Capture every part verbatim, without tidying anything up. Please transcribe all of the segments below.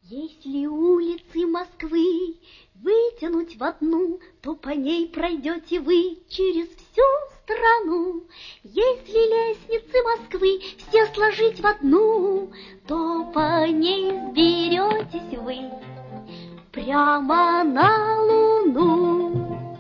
Если улицы Москвы вытянуть в одну, то по ней пройдете вы через всю страну. Если лестницы Москвы все сложить в одну, то по ней сберетесь вы прямо на Луну.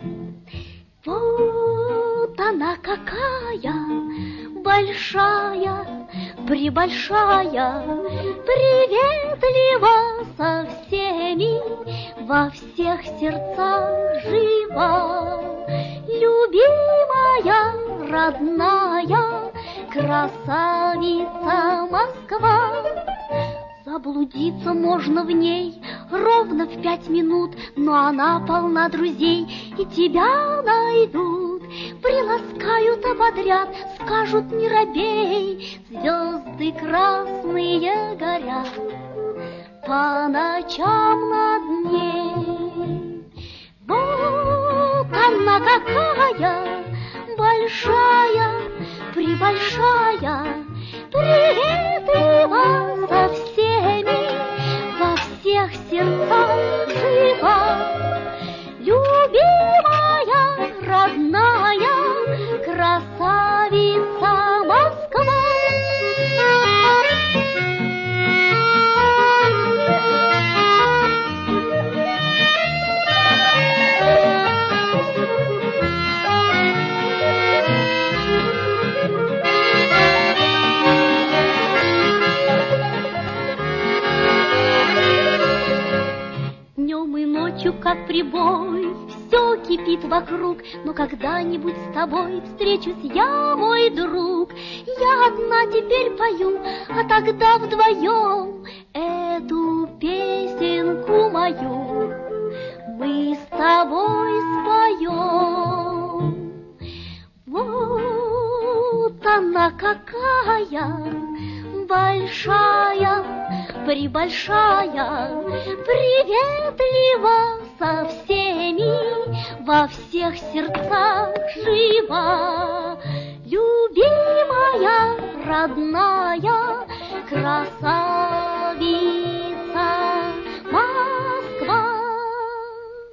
Вот она какая большая, пребольшая, приветлива со всеми, во всех сердцах жива. Любимая, родная, красавица Москва. Заблудиться можно в ней ровно в пять минут, но она полна друзей, и тебя найдут. Приласкают ободрят, скажут не робей, звезды красные горят по ночам над ней. Вот она какая большая, пребольшая, приветлива со всеми, во всех сердцах жива. Любимая, родная, красавица Москва. Днем и ночью, как прибой, все кипит вокруг, но когда-нибудь с тобой встречусь я, мой друг. Я одна теперь пою, а тогда вдвоем эту песенку мою мы с тобой споем. Вот она какая большая, пребольшая, приветлива со всеми, во всех сердцах жива. Любимая, родная, красавица